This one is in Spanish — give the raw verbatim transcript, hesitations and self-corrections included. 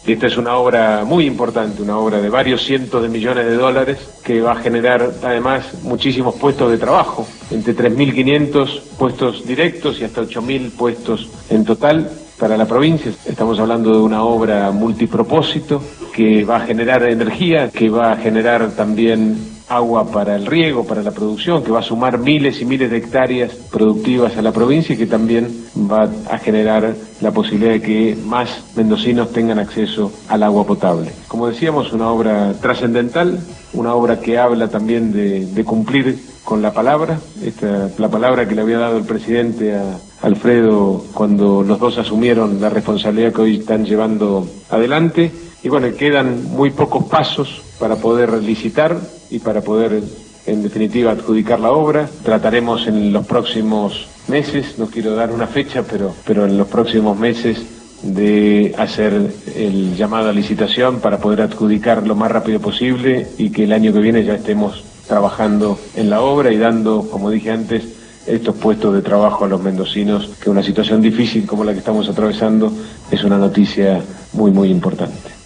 Esta es una obra muy importante, una obra de varios cientos de millones de dólares que va a generar además muchísimos puestos de trabajo, entre tres mil quinientos puestos directos y hasta ocho mil puestos en total para la provincia. Estamos hablando de una obra multipropósito que va a generar energía, que va a generar también agua para el riego, para la producción, que va a sumar miles y miles de hectáreas productivas a la provincia y que también va a generar la posibilidad de que más mendocinos tengan acceso al agua potable. Como decíamos, una obra trascendental, una obra que habla también de, de cumplir con la palabra, esta, la palabra que le había dado el presidente a Alfredo cuando los dos asumieron la responsabilidad que hoy están llevando adelante. Y bueno, quedan muy pocos pasos para poder licitar y para poder, en definitiva, adjudicar la obra. Trataremos en los próximos meses, no quiero dar una fecha, pero, pero en los próximos meses de hacer el llamado a licitación para poder adjudicar lo más rápido posible y que el año que viene ya estemos trabajando en la obra y dando, como dije antes, estos puestos de trabajo a los mendocinos, que una situación difícil como la que estamos atravesando es una noticia muy, muy importante.